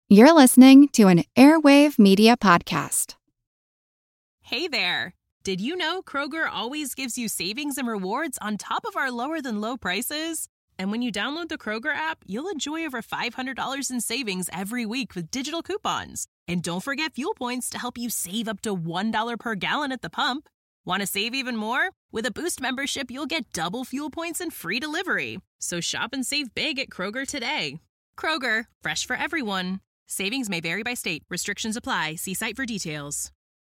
You're listening to an Airwave Media Podcast. Hey there! Did you know Kroger always gives you savings and rewards on top of our lower-than-low prices? And when you download the Kroger app, you'll enjoy over $500 in savings every week with digital coupons. And don't forget fuel points to help you save up to $1 per gallon at the pump. Want to save even more? With a Boost membership, you'll get double fuel points and free delivery. So shop and save big at Kroger today. Kroger, fresh for everyone. Savings may vary by state. Restrictions apply. See site for details.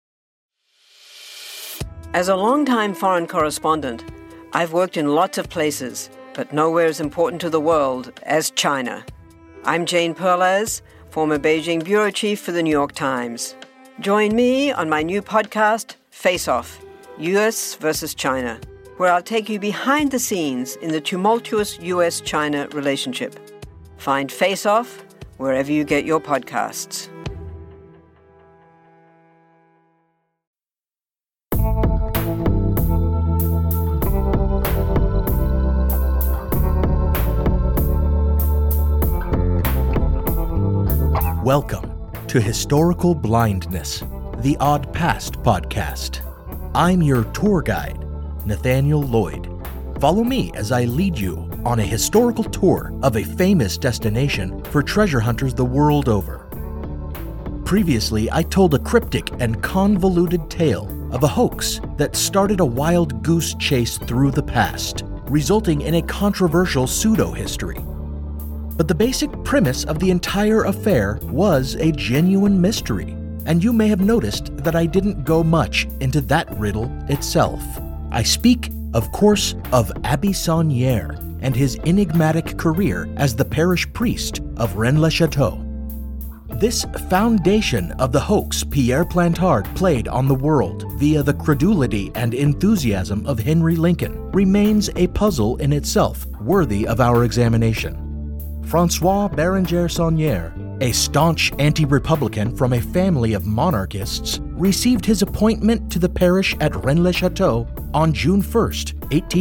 As a longtime foreign correspondent, I've worked in lots of places, but nowhere as important to the world as China. I'm Jane Perlez, former Beijing bureau chief for the New York Times. Join me on my new podcast, Face Off, U.S. versus China, where I'll take you behind the scenes in the tumultuous U.S.-China relationship. Find Face Off wherever you get your podcasts. Welcome to Historical Blindness, the Odd Past podcast. I'm your tour guide, Nathaniel Lloyd. Follow me as I lead you on a historical tour of a famous destination for treasure hunters the world over. Previously, I told a cryptic and convoluted tale of a hoax that started a wild goose chase through the past, resulting in a controversial pseudo-history. But the basic premise of the entire affair was a genuine mystery, and you may have noticed that I didn't go much into that riddle itself. I speak, of course, of Abbé Saunière and his enigmatic career as the parish priest of Rennes-le-Château. This foundation of the hoax Pierre Plantard played on the world via the credulity and enthusiasm of Henry Lincoln remains a puzzle in itself, worthy of our examination. François Bérenger Saunière, a staunch anti-republican from a family of monarchists, received his appointment to the parish at Rennes-le-Château on June 1st,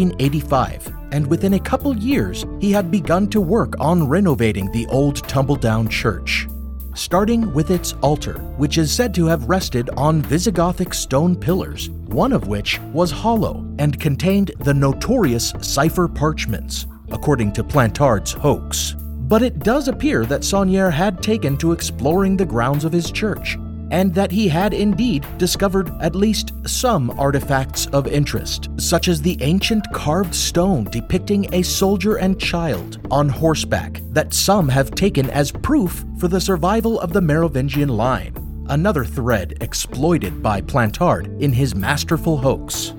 1885, and within a couple years he had begun to work on renovating the old tumble-down church, starting with its altar, which is said to have rested on Visigothic stone pillars, one of which was hollow and contained the notorious cipher parchments, according to Plantard's hoax. But it does appear that Saunière had taken to exploring the grounds of his church, and that he had indeed discovered at least some artifacts of interest, such as the ancient carved stone depicting a soldier and child on horseback that some have taken as proof for the survival of the Merovingian line, another thread exploited by Plantard in his masterful hoax.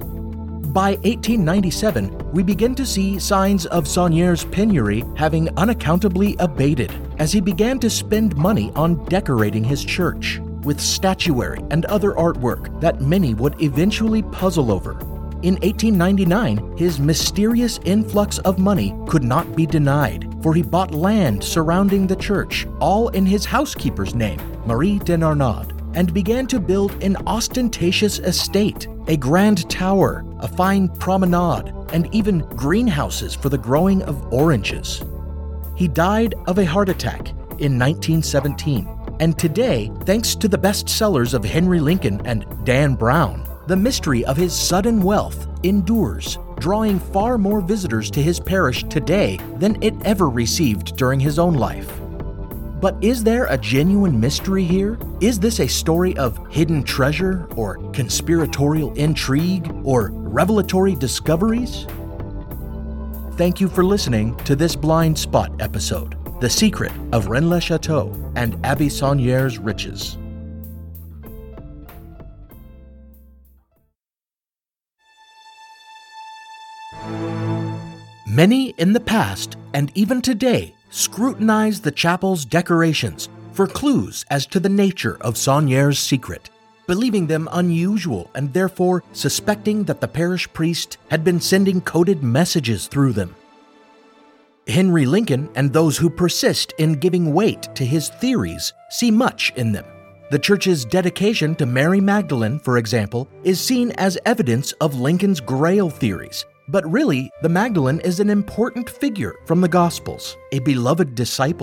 By 1897, we begin to see signs of Saunière's penury having unaccountably abated as he began to spend money on decorating his church with statuary and other artwork that many would eventually puzzle over. In 1899, his mysterious influx of money could not be denied, for he bought land surrounding the church, all in his housekeeper's name, Marie de Narnaud, and began to build an ostentatious estate, a grand tower, a fine promenade, and even greenhouses for the growing of oranges. He died of a heart attack in 1917, and today, thanks to the bestsellers of Henry Lincoln and Dan Brown, the mystery of his sudden wealth endures, drawing far more visitors to his parish today than it ever received during his own life. But is there a genuine mystery here? Is this a story of hidden treasure, or conspiratorial intrigue, or revelatory discoveries? Thank you for listening to this Blind Spot episode, The Secret of Rennes-le-Château and Abbé Saunière's Riches. Many in the past, and even today, scrutinize the chapel's decorations for clues as to the nature of Saunière's secret, believing them unusual and therefore suspecting that the parish priest had been sending coded messages through them. Henry Lincoln and those who persist in giving weight to his theories see much in them. The church's dedication to Mary Magdalene, for example, is seen as evidence of Lincoln's Grail theories. But really, the Magdalene is an important figure from the Gospels, a beloved disciple.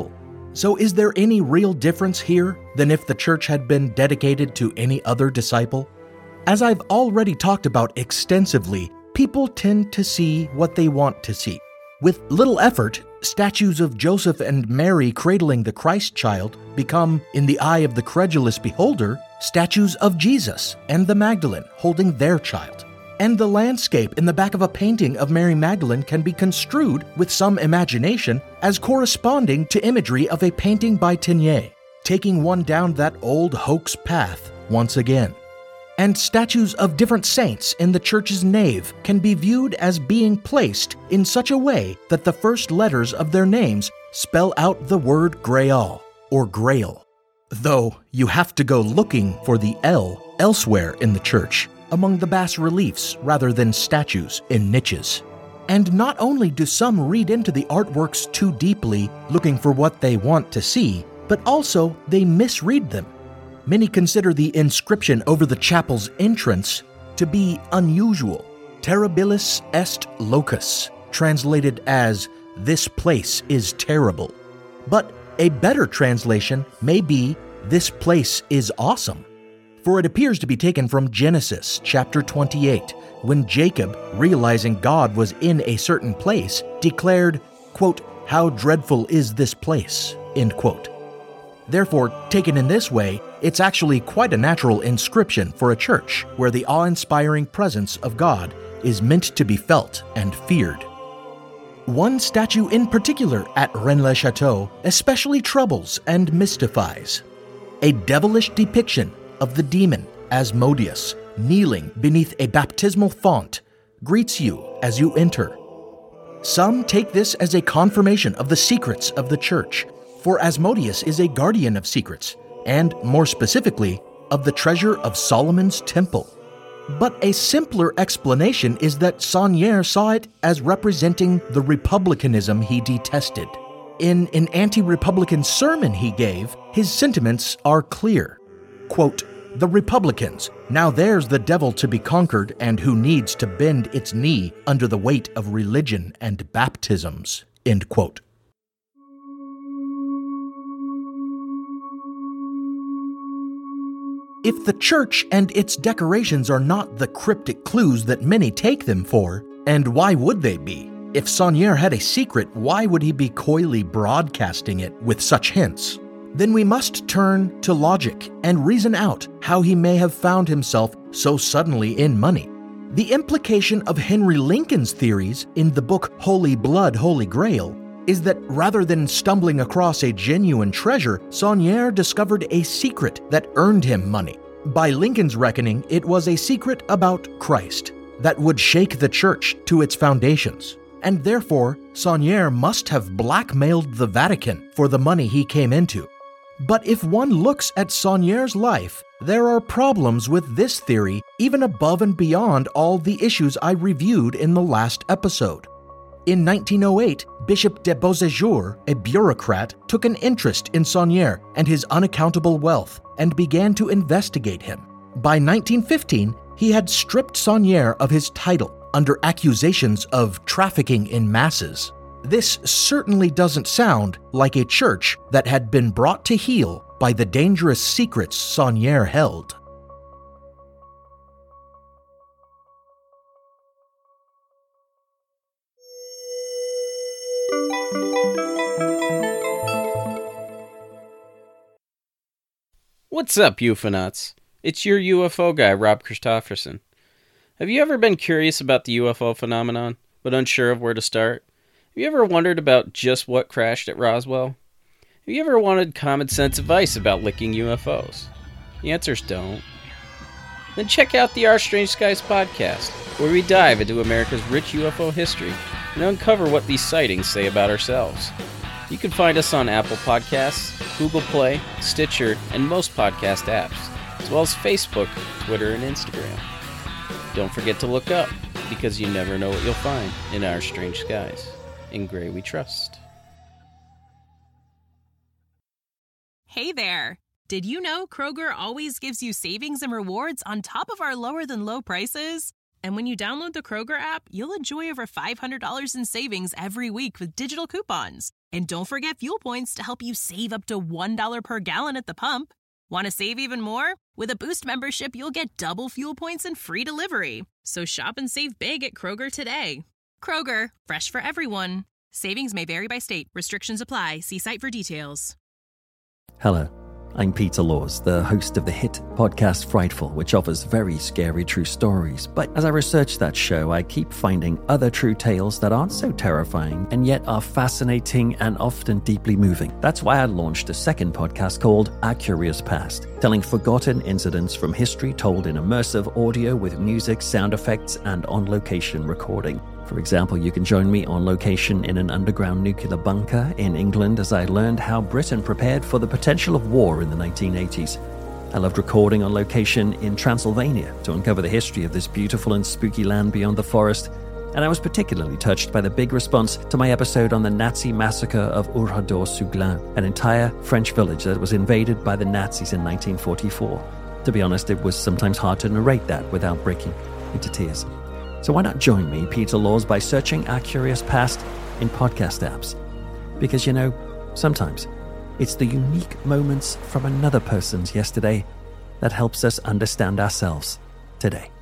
So is there any real difference here than if the church had been dedicated to any other disciple? As I've already talked about extensively, people tend to see what they want to see. With little effort, statues of Joseph and Mary cradling the Christ child become, in the eye of the credulous beholder, statues of Jesus and the Magdalene holding their child. And the landscape in the back of a painting of Mary Magdalene can be construed with some imagination as corresponding to imagery of a painting by Teniers, taking one down that old hoax path once again. And statues of different saints in the church's nave can be viewed as being placed in such a way that the first letters of their names spell out the word Graal or Grail, though you have to go looking for the L elsewhere in the church, among the bas-reliefs rather than statues in niches. And not only do some read into the artworks too deeply, looking for what they want to see, but also they misread them. Many consider the inscription over the chapel's entrance to be unusual. Terribilis est locus, translated as, "This place is terrible." But a better translation may be, "This place is awesome." For it appears to be taken from Genesis chapter 28, when Jacob, realizing God was in a certain place, declared, quote, "How dreadful is this place," end quote. Therefore, taken in this way, it's actually quite a natural inscription for a church where the awe-inspiring presence of God is meant to be felt and feared. One statue in particular at Rennes-le-Château especially troubles and mystifies. A devilish depiction of the demon Asmodeus, kneeling beneath a baptismal font, greets you as you enter. Some take this as a confirmation of the secrets of the church, for Asmodeus is a guardian of secrets, and more specifically, of the treasure of Solomon's temple. But a simpler explanation is that Saunière saw it as representing the republicanism he detested. In an anti-republican sermon he gave, his sentiments are clear. Quote, "The Republicans, now there's the devil to be conquered and who needs to bend its knee under the weight of religion and baptisms." End quote. If the church and its decorations are not the cryptic clues that many take them for, and why would they be? If Saunière had a secret, why would he be coyly broadcasting it with such hints? Then we must turn to logic and reason out how he may have found himself so suddenly in money. The implication of Henry Lincoln's theories in the book Holy Blood, Holy Grail is that rather than stumbling across a genuine treasure, Saunière discovered a secret that earned him money. By Lincoln's reckoning, it was a secret about Christ that would shake the church to its foundations. And therefore, Saunière must have blackmailed the Vatican for the money he came into. But if one looks at Saunière's life, there are problems with this theory even above and beyond all the issues I reviewed in the last episode. In 1908, Bishop de Beauséjour, a bureaucrat, took an interest in Saunière and his unaccountable wealth and began to investigate him. By 1915, he had stripped Saunière of his title under accusations of trafficking in masses. This certainly doesn't sound like a church that had been brought to heel by the dangerous secrets Saunière held. What's up, UFOnauts? It's your UFO guy, Rob Christofferson. Have you ever been curious about the UFO phenomenon, but unsure of where to start? Have you ever wondered about just what crashed at Roswell? Have you ever wanted common sense advice about licking UFOs? The answer's don't. Then check out the Our Strange Skies podcast, where we dive into America's rich UFO history and uncover what these sightings say about ourselves. You can find us on Apple Podcasts, Google Play, Stitcher, and most podcast apps, as well as Facebook, Twitter, and Instagram. Don't forget to look up, because you never know what you'll find in Our Strange Skies. In Gray we trust. Hey there! Did you know Kroger always gives you savings and rewards on top of our lower-than-low prices? And when you download the Kroger app, you'll enjoy over $500 in savings every week with digital coupons. And don't forget fuel points to help you save up to $1 per gallon at the pump. Want to save even more? With a Boost membership, you'll get double fuel points and free delivery. So shop and save big at Kroger today. Kroger, fresh for everyone. Savings may vary by state. Restrictions apply. See site for details. Hello, I'm Peter Laws, the host of the hit podcast Frightful, which offers very scary true stories. But as I research that show, I keep finding other true tales that aren't so terrifying and yet are fascinating and often deeply moving. That's why I launched a second podcast called Our Curious Past, telling forgotten incidents from history told in immersive audio with music, sound effects, and on-location recording. For example, you can join me on location in an underground nuclear bunker in England as I learned how Britain prepared for the potential of war in the 1980s. I loved recording on location in Transylvania to uncover the history of this beautiful and spooky land beyond the forest. And I was particularly touched by the big response to my episode on the Nazi massacre of Oradour-sur-Glane, an entire French village that was invaded by the Nazis in 1944. To be honest, it was sometimes hard to narrate that without breaking into tears. So why not join me, Peter Laws, by searching Our Curious Past in podcast apps? Because, sometimes it's the unique moments from another person's yesterday that helps us understand ourselves today.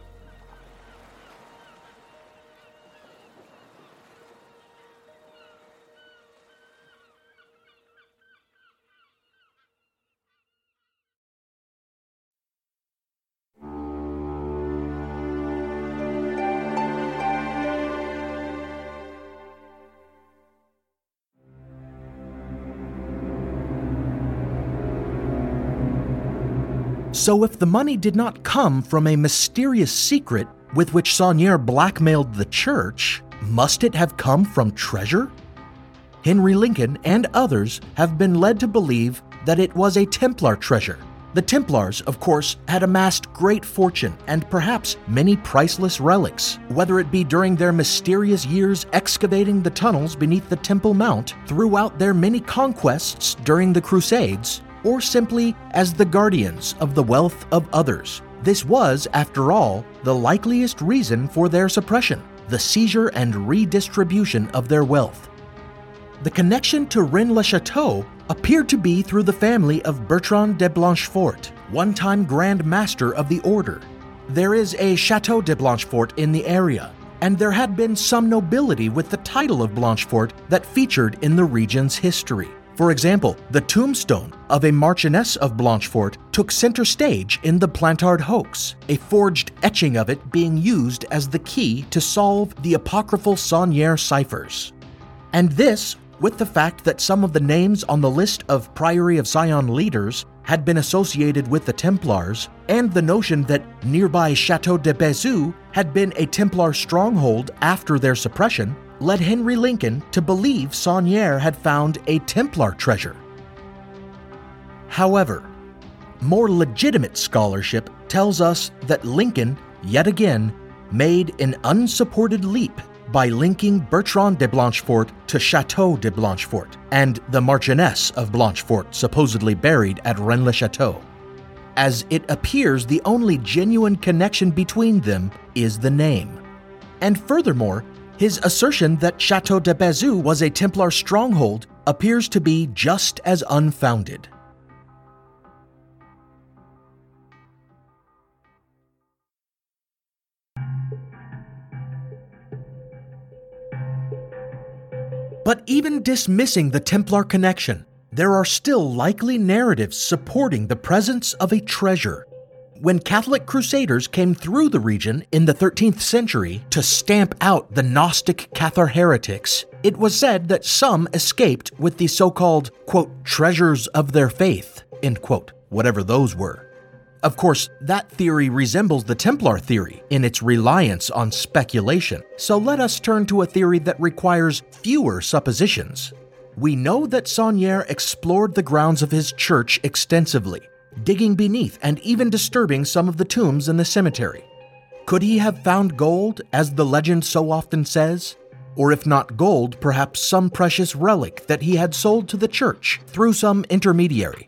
So if the money did not come from a mysterious secret with which Saunière blackmailed the church, must it have come from treasure? Henry Lincoln and others have been led to believe that it was a Templar treasure. The Templars, of course, had amassed great fortune and perhaps many priceless relics, whether it be during their mysterious years excavating the tunnels beneath the Temple Mount throughout their many conquests during the Crusades, or simply as the guardians of the wealth of others. This was, after all, the likeliest reason for their suppression, the seizure and redistribution of their wealth. The connection to Rennes-le-Château appeared to be through the family of Bertrand de Blanchefort, one-time Grand Master of the Order. There is a Château de Blanchefort in the area, and there had been some nobility with the title of Blanchefort that featured in the region's history. For example, the tombstone of a Marchioness of Blanchefort took center stage in the Plantard hoax, a forged etching of it being used as the key to solve the apocryphal Saunière ciphers. And this, with the fact that some of the names on the list of Priory of Sion leaders had been associated with the Templars, and the notion that nearby Château de Bézu had been a Templar stronghold after their suppression, led Henry Lincoln to believe Saunière had found a Templar treasure. However, more legitimate scholarship tells us that Lincoln, yet again, made an unsupported leap by linking Bertrand de Blanchefort to Château de Blanchefort and the Marchioness of Blanchefort supposedly buried at Rennes-le-Château. As it appears the only genuine connection between them is the name. And furthermore, his assertion that Château de Bézu was a Templar stronghold appears to be just as unfounded. But even dismissing the Templar connection, there are still likely narratives supporting the presence of a treasure. When Catholic crusaders came through the region in the 13th century to stamp out the Gnostic Cathar heretics, it was said that some escaped with the so-called, quote, treasures of their faith, end quote, whatever those were. Of course, that theory resembles the Templar theory in its reliance on speculation, so let us turn to a theory that requires fewer suppositions. We know that Saunière explored the grounds of his church extensively, digging beneath and even disturbing some of the tombs in the cemetery. Could he have found gold, as the legend so often says? Or if not gold, perhaps some precious relic that he had sold to the church through some intermediary.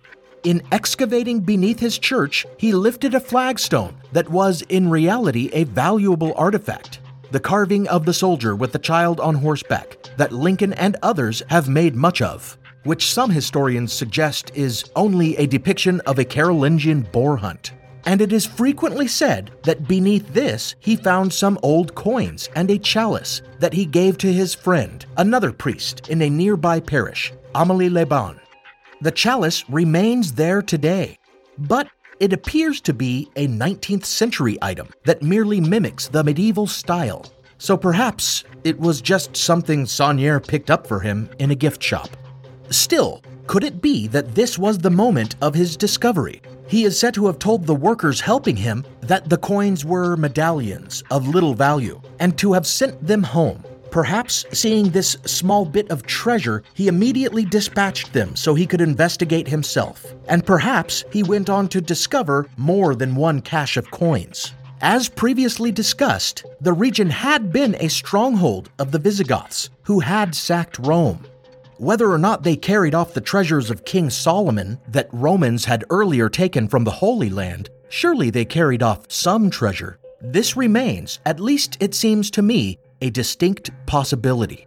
In excavating beneath his church, he lifted a flagstone that was in reality a valuable artifact, the carving of the soldier with the child on horseback that Lincoln and others have made much of, which some historians suggest is only a depiction of a Carolingian boar hunt. And it is frequently said that beneath this he found some old coins and a chalice that he gave to his friend, another priest in a nearby parish, Amélie-les-Bains. The chalice remains there today, but it appears to be a 19th century item that merely mimics the medieval style. So perhaps it was just something Saunière picked up for him in a gift shop. Still, could it be that this was the moment of his discovery? He is said to have told the workers helping him that the coins were medallions of little value and to have sent them home. Perhaps seeing this small bit of treasure, he immediately dispatched them so he could investigate himself. And perhaps he went on to discover more than one cache of coins. As previously discussed, the region had been a stronghold of the Visigoths, who had sacked Rome. Whether or not they carried off the treasures of King Solomon that Romans had earlier taken from the Holy Land, surely they carried off some treasure. This remains, at least it seems to me, a distinct possibility.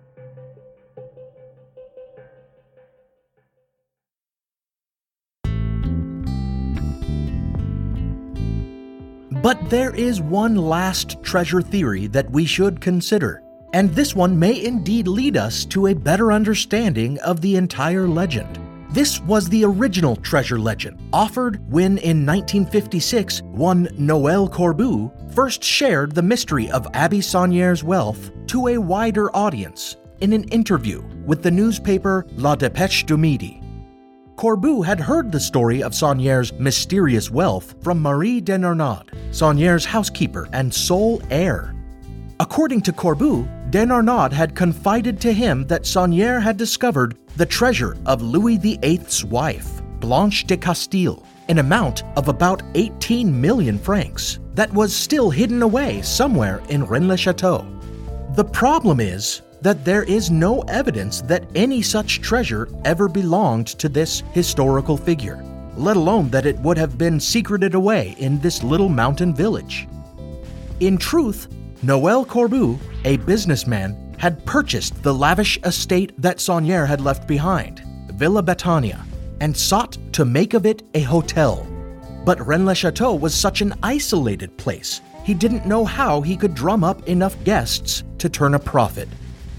But there is one last treasure theory that we should consider, and this one may indeed lead us to a better understanding of the entire legend. This was the original treasure legend, offered when in 1956 one Noël Corbu first shared the mystery of Abbe Saunière's wealth to a wider audience in an interview with the newspaper La Dépêche du Midi. Corbu had heard the story of Saunière's mysterious wealth from Marie de Narnaud, Saunière's housekeeper and sole heir. According to Corbu, de Narnaud had confided to him that Saunière had discovered the treasure of Louis VIII's wife, Blanche de Castile, an amount of about 18 million francs that was still hidden away somewhere in Rennes-le-Château. The problem is that there is no evidence that any such treasure ever belonged to this historical figure, let alone that it would have been secreted away in this little mountain village. In truth, Noël Corbu, a businessman, had purchased the lavish estate that Saunière had left behind, Villa Betania, and sought to make of it a hotel. But Rennes-le-Château was such an isolated place, he didn't know how he could drum up enough guests to turn a profit.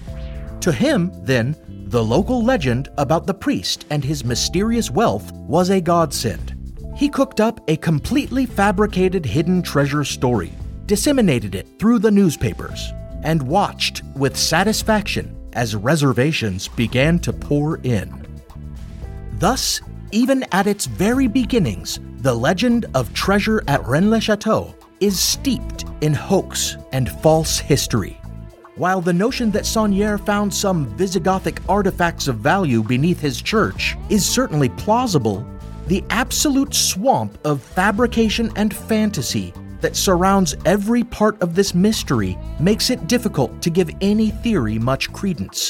To him, then, the local legend about the priest and his mysterious wealth was a godsend. He cooked up a completely fabricated hidden treasure story, disseminated it through the newspapers, and watched with satisfaction as reservations began to pour in. Thus, even at its very beginnings, the legend of treasure at Rennes-le-Château is steeped in hoax and false history. While the notion that Saunière found some Visigothic artifacts of value beneath his church is certainly plausible, the absolute swamp of fabrication and fantasy that surrounds every part of this mystery makes it difficult to give any theory much credence.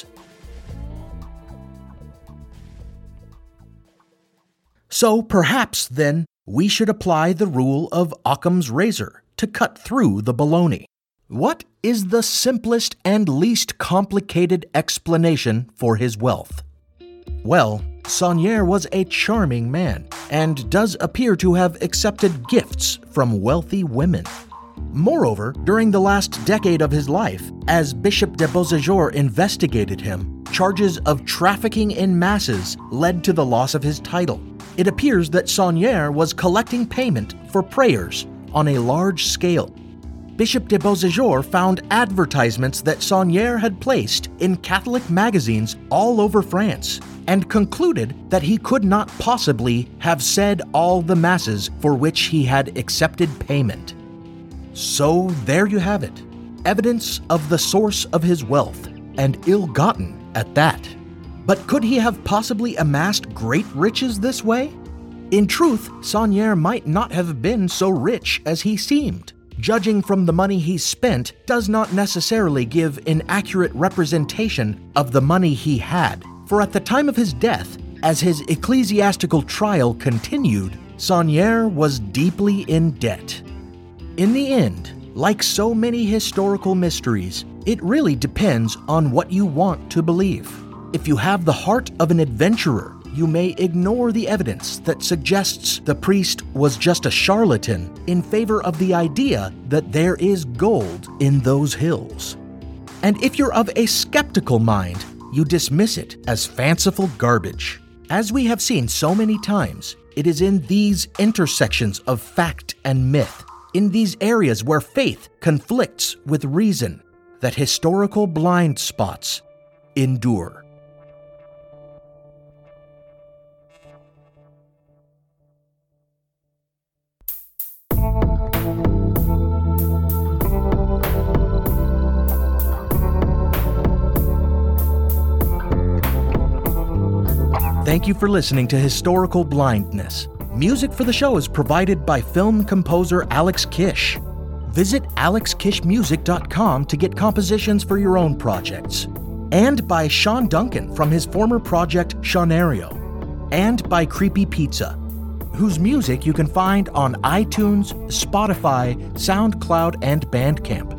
So perhaps, then, we should apply the rule of Occam's razor to cut through the baloney. What is the simplest and least complicated explanation for his wealth? Well, Saunière was a charming man and does appear to have accepted gifts from wealthy women. Moreover, during the last decade of his life, as Bishop de Beauséjour investigated him, charges of trafficking in masses led to the loss of his title. It appears that Saunière was collecting payment for prayers on a large scale. Bishop de Beauséjour found advertisements that Saunière had placed in Catholic magazines all over France and concluded that he could not possibly have said all the masses for which he had accepted payment. So there you have it, evidence of the source of his wealth, and ill-gotten at that. But could he have possibly amassed great riches this way? In truth, Saunière might not have been so rich as he seemed. Judging from the money he spent does not necessarily give an accurate representation of the money he had, for at the time of his death, As his ecclesiastical trial continued, Saunière was deeply in debt. In the end, like so many historical mysteries, it really depends on what you want to believe. If you have the heart of an adventurer, you may ignore the evidence that suggests the priest was just a charlatan in favor of the idea that there is gold in those hills. And if you're of a skeptical mind, you dismiss it as fanciful garbage. As we have seen so many times, it is in these intersections of fact and myth, in these areas where faith conflicts with reason, that historical blind spots endure. Thank you for listening to Historical Blindness. Music for the show is provided by film composer Alex Kish. Visit alexkishmusic.com to get compositions for your own projects. And by Sean Duncan from his former project Shaunario. And by Creepy Pizza, whose music you can find on iTunes, Spotify, SoundCloud, and Bandcamp.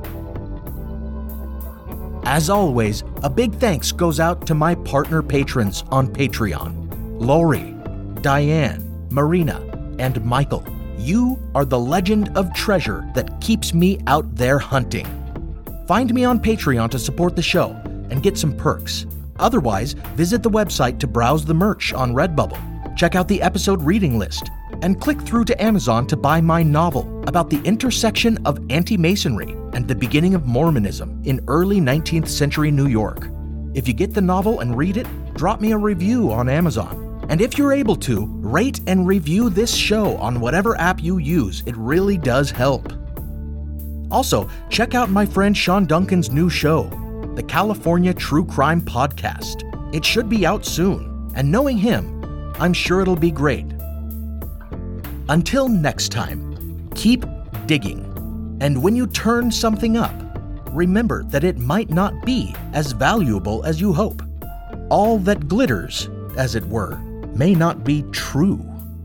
As always, a big thanks goes out to my partner patrons on Patreon: Lori, Diane, Marina, and Michael. You are the legend of treasure that keeps me out there hunting. Find me on Patreon to support the show and get some perks. Otherwise, visit the website to browse the merch on Redbubble, check out the episode reading list, and click through to Amazon to buy my novel about the intersection of anti-Masonry and the beginning of Mormonism in early 19th century New York. If you get the novel and read it, drop me a review on Amazon. And if you're able to, rate and review this show on whatever app you use. It really does help. Also, check out my friend Sean Duncan's new show, the California True Crime Podcast. It should be out soon, and knowing him, I'm sure it'll be great. Until next time, keep digging. And when you turn something up, remember that it might not be as valuable as you hope. All that glitters, as it were, may not be true.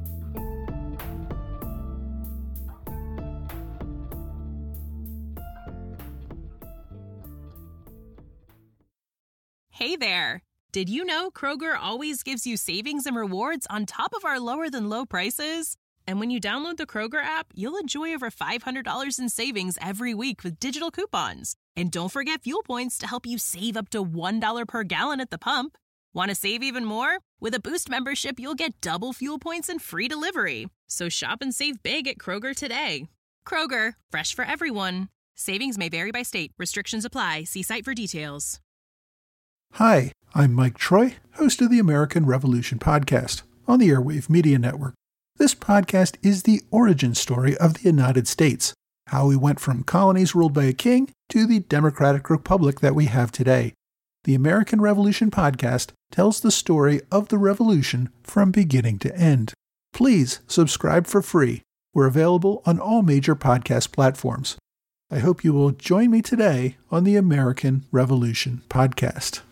Hey there! Did you know Kroger always gives you savings and rewards on top of our lower than low prices? And when you download the Kroger app, you'll enjoy over $500 in savings every week with digital coupons. And don't forget fuel points to help you save up to $1 per gallon at the pump. Want to save even more? With a Boost membership, you'll get double fuel points and free delivery. So shop and save big at Kroger today. Kroger, fresh for everyone. Savings may vary by state. Restrictions apply. See site for details. Hi, I'm Mike Troy, host of the American Revolution podcast on the Airwave Media Network. This podcast is the origin story of the United States, how we went from colonies ruled by a king to the democratic republic that we have today. The American Revolution podcast tells the story of the revolution from beginning to end. Please subscribe for free. We're available on all major podcast platforms. I hope you will join me today on the American Revolution podcast.